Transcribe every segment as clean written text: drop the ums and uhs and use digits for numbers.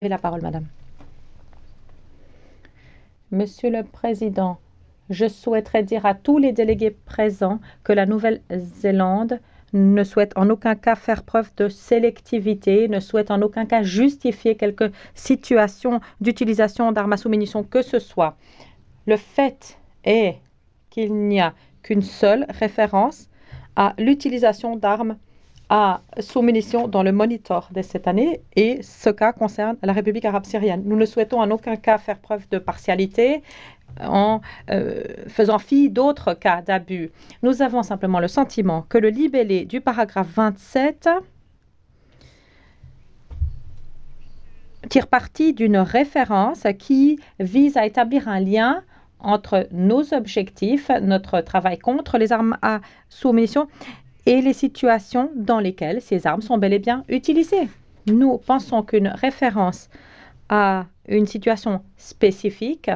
avez la parole, madame. Monsieur le Président, je souhaiterais dire à tous les délégués présents que la Nouvelle-Zélande ne souhaite en aucun cas faire preuve de sélectivité, ne souhaite en aucun cas justifier quelque situation d'utilisation d'armes à sous-munitions que ce soit. Le fait est qu'il n'y a qu'une seule référence à l'utilisation d'armes à sous-munitions dans le monitor de cette année et ce cas concerne la République arabe syrienne. Nous ne souhaitons en aucun cas faire preuve de partialité en faisant fi d'autres cas d'abus. Nous avons simplement le sentiment que le libellé du paragraphe 27 tire parti d'une référence qui vise à établir un lien entre nos objectifs, notre travail contre les armes à sous-munitions et les situations dans lesquelles ces armes sont bel et bien utilisées. Nous pensons qu'une référence à une situation spécifique,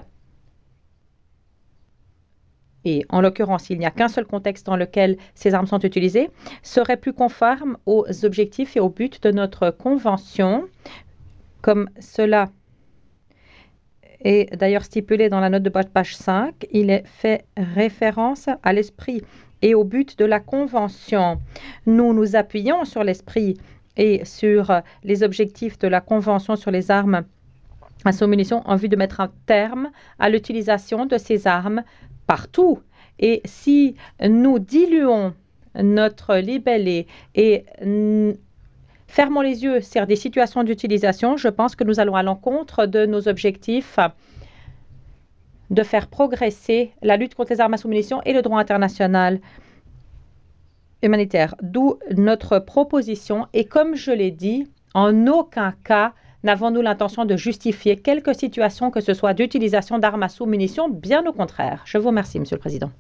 et en l'occurrence, il n'y a qu'un seul contexte dans lequel ces armes sont utilisées, serait plus conforme aux objectifs et aux buts de notre convention, comme cela est d'ailleurs stipulé dans la note de bas de page 5. Il est fait référence à l'esprit et au but de la Convention. Nous nous appuyons sur l'esprit et sur les objectifs de la Convention sur les armes à sous-munitions en vue de mettre un terme à l'utilisation de ces armes partout. Et si nous diluons notre libellé et fermons les yeux sur des situations d'utilisation, je pense que nous allons à l'encontre de nos objectifs de faire progresser la lutte contre les armes à sous-munitions et le droit international humanitaire. D'où notre proposition. Et comme je l'ai dit, en aucun cas n'avons-nous l'intention de justifier quelque situation que ce soit d'utilisation d'armes à sous-munitions, bien au contraire. Je vous remercie, Monsieur le Président.